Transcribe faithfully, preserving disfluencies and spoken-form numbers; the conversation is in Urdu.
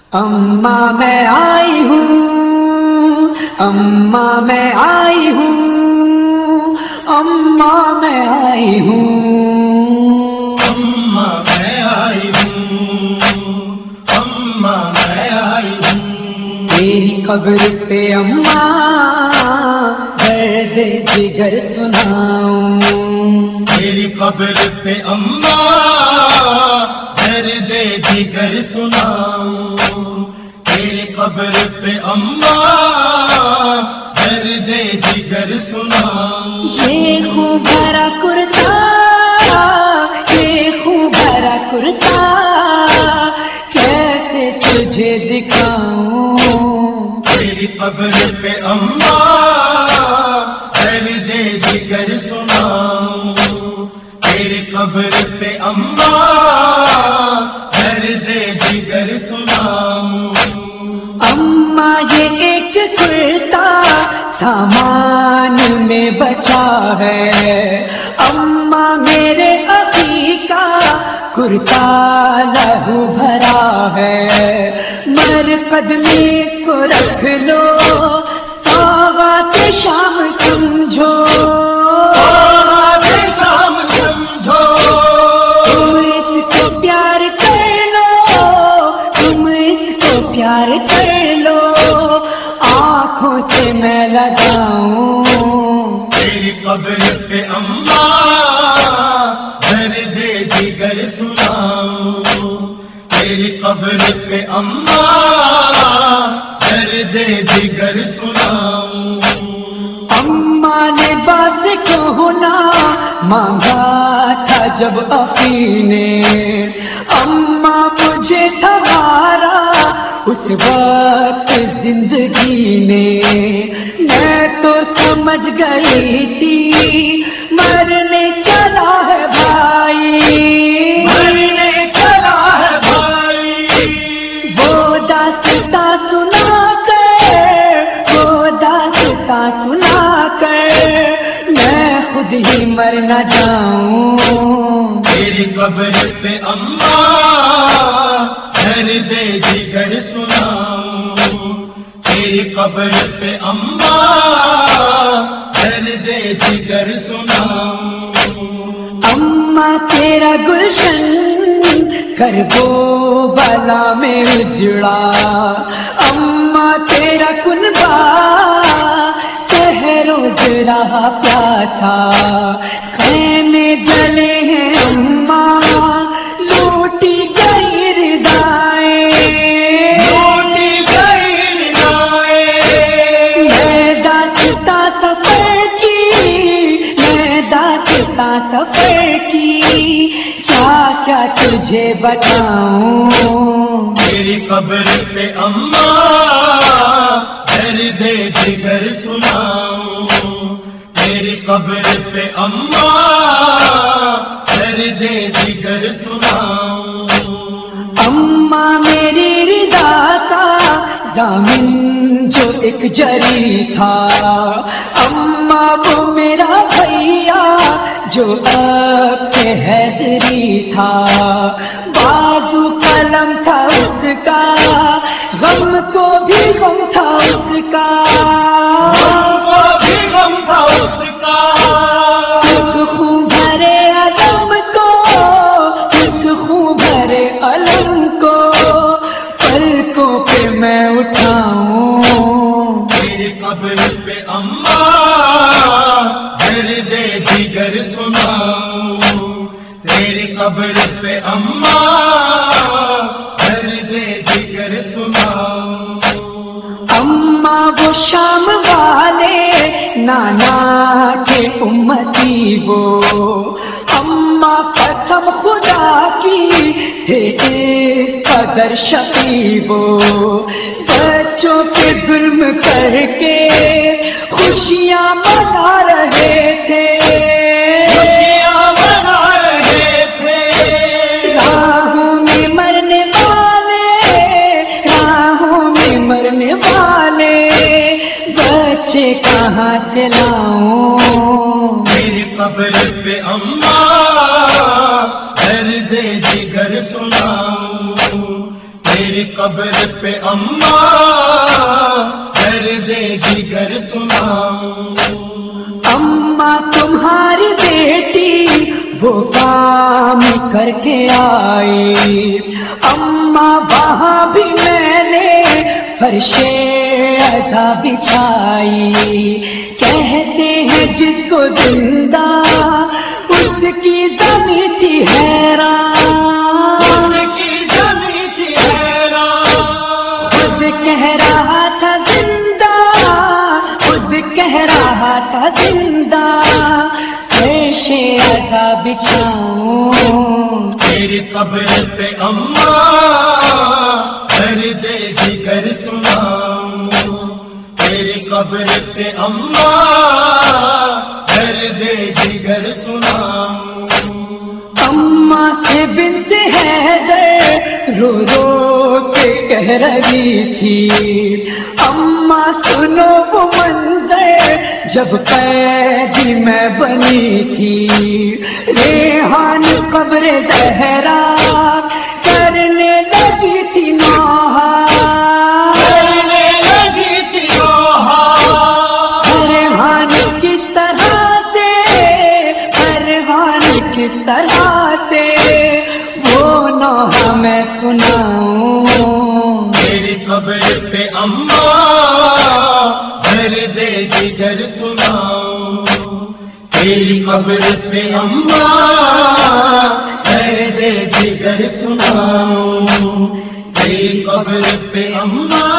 اماں میں آئی ہوں، اماں میں آئی ہوں، اماں میں آئی ہوں، اماں میں آئی ہوں، اماں میں آئی ہوں، تیری قبر پہ اماں درد جگر سناؤں، تیری قبر پہ اماں درد جگر سناؤں، تیری قبر پہ اماں درد جگر سناؤں، یہ خون بھرا کرتا، یہ خون بھرا کرتا کیسے تجھے دکھاؤں، تیری قبر پہ اماں درد جگر سناؤں، تیری قبر پہ اماں درد جگر سناؤں، اماں یہ ایک کرتا سامان میں بچا ہے، اماں میرے عقیقہ کرتا لہو بھرا ہے، مرقد میں کو رکھ لو سوغات شام سمجھو، سوغات شام سمجھو، تم اس کو پیار کر لو، تم اس کو پیار کر لو آنکھوں سے میں لگاؤں، تیری قبر پہ اماں درد جگر سناؤں، تیری قبر پہ اماں درد جگر سناؤں، اماں نے بات کیوں نہ مانگا تھا جب اپی نے، اماں مجھے سنوارا اس وقت زندگی نے، میں تو سمجھ گئی تھی مرنے چلا ہے بھائی، مرنے چلا ہے بھائی، وہ داستاں سنا کر، وہ داستاں سنا کر میں خود ہی مر نہ جاؤں، تیری قبر پہ اماں درد جگر سناؤں، تیری قبر پہ اماں درد جگر سناؤں، اماں تیرا گلشن کربو بالا میں اجڑا، اماں تیرا کنبا روز رہا پیاسا، خیمے جلے ہیں اماں لوٹی گئی ردائیں، لوٹی گئی ندائیں، میں داستاں سفر کی، میں داستاں سفر کی کیا کیا تجھے بتاؤں، تیری قبر پہ اماں درد جگر سناؤں، تیری قبر پہ اماں درد جگر سناؤں، اماں میری رضا کا ضامن جو ایک جری تھا، اماں وہ میرا بھیا جو اب سے حیدری تھا، بازو قلم تھا اس کا غم کو بھی غم تھا اس کا، غم کو بھی غم تھا اس کا، اس خون بھرے علم کو، اس خون بھرے علم کو پلکوں پہ میں اٹھاؤں، تیری قبر پہ اماں درد جگر سناؤں، تیری قبر پہ اماں درد جگر سناؤں، اماں وہ شام والے نانا کے امتی وہ، اماں قسم خدا کی تھے اس قدر شقی وہ، بچوں پہ ظلم کر کے خوشیاں منا رہے تھے، خوشیاں منا رہے تھے، راہوں میں مرنے والے، راہوں میں مرنے والے بچے کہاں سے لاؤں، تیری قبر پہ اماں درد جگر سناؤں، تیری قبر قبر پہ اماں درد جگر سناؤں، اماں تمہاری بیٹی وہ کام کر کے آئی، اماں وہاں بھی میں نے فرش عطا بچھائی، کہتے ہیں جس کو زندہ اس کی زمین تھی حیران، اس کی زمین تھی حیران، خود کہہ رہا تھا زندہ، خود کہہ رہا تھا زندہ فرش عطا بچھاؤں، تیری قبر پہ اماں درد جگر سناؤں، تیری قبر پہ اماں درد جگر سناؤں، اماں سے بنت حیدر رو رو کے کہہ رہی تھی، اماں سنو وہ منظر جب قیدی میں بنی تھی، ریحان قبر زہرا کرنے لگی تھی نوحہ، کرنے لگی تھی نوحہ، فرحان کس طرح سے، فرحان کس طرح سے وہ نوحہ میں سناؤں، تیری قبر پہ اماں درد جگر سناؤں، تیری قبر پہ اماں درد جگر سناؤں، تیری قبر پہ اماں